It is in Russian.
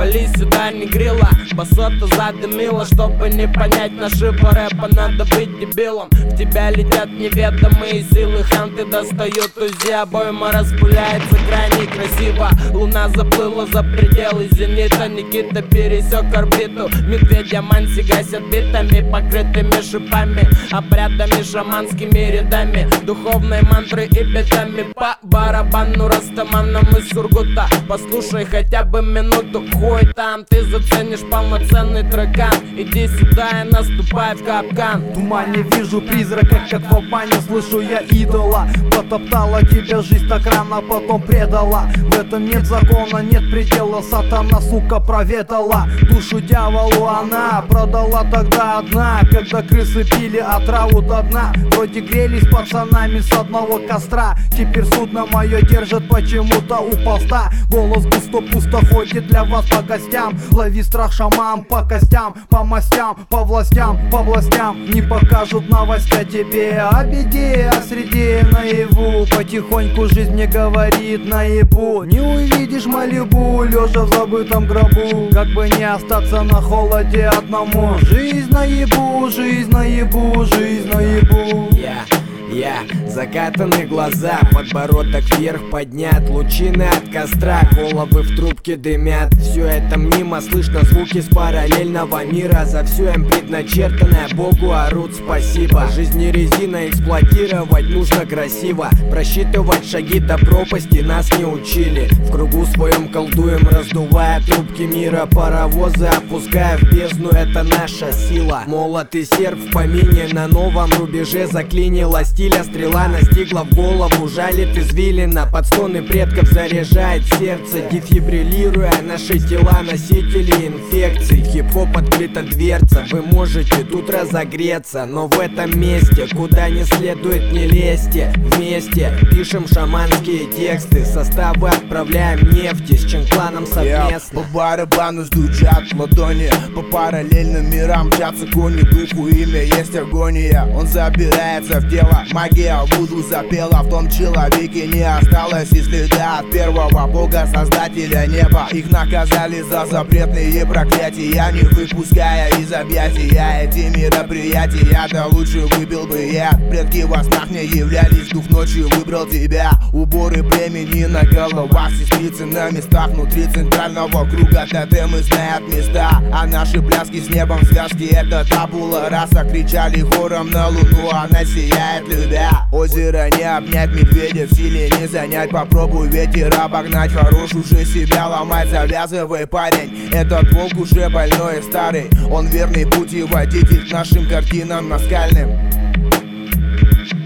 Вали сюда, не грила, басота задымила. Чтобы не понять нашего рэпа, надо быть дебилом. В тебя летят неведомые силы, ханты достают УЗИ. Обойма распыляется крайне красиво. Луна заплыла за пределы зенита. Никита пересек орбиту. Медведя Манси гасят битами, покрытыми шипами, обрядами, шаманскими рядами, духовной мантры и битами. По барабану растаманам из Сургута. Послушай хотя бы минуту, хуй там, ты заценишь полноценный трекан. Иди сюда и наступай в капкан. В тумане вижу призрака, как в бане слышу я идола. Потоптала тебя жизнь так рано, потом предала. В этом нет закона, нет предела. Сатана, сука, проведала душу дьяволу, она продала тогда одна, когда крысы пили отраву до дна. Вроде грелись пацанами с одного костра. Теперь судно мое держит почему-то у поста. Голос густо-пусто ходит для вас по гостям. Лови страх, шаман, по костям, по мастям, по властям, по властям. Не покажут новость о тебе, о беде, а среди наяву. Потихоньку жизнь мне говорит наебу. Не увидишь Малибу, лежа в забытом гробу. Как бы не остаться на холоде одному. Жизнь наебу, жизнь наебу, жизнь наебу. Закатаны глаза, подбородок вверх поднят, лучины от костра, головы в трубке дымят. Все это мимо, слышно звуки с параллельного мира. За все им предначертанное Богу орут спасибо. Жизнь не резина, эксплуатировать нужно красиво. Просчитывать шаги до пропасти нас не учили. В кругу своем колдуем, раздувая трубки мира. Паровозы опуская в бездну, это наша сила. Молот и серп в помине, на новом рубеже заклинила стиля. Стрела настигла в голову, жалит извилина. Под стоны предков заряжает сердце, дефибриллируя наши тела, носители инфекций. Хип-хоп открыта дверца, вы можете тут разогреться. Но в этом месте, куда не следует, не лезьте. Вместе пишем шаманские тексты, составы отправляем нефти с Ченкланом совместно. По барабану стучат ладони, по параллельным мирам мчатся кони. Духу имя есть агония, он забирается в тело. Магия вуду запела, в том человеке не осталось и следа от первого бога, создателя неба. Их наказали за запретные проклятия, не выпуская из объятия. Эти мероприятия, да лучше выпил бы я. Предки во снах не являлись, дух ночи выбрал тебя. Уборы племени на головах, сестрицы на местах внутри центрального круга. Тотемы знают места, а наши пляски с небом в связке. Это табула раса, кричали хором на луну, она сияет, любя. Озеро не обнять, медведя в силе не занять. Попробуй ветер обогнать, хорош уже себя ломать. Завязывай, парень, этот волк уже больной и старый. Он верный путеводитель к нашим картинам наскальным.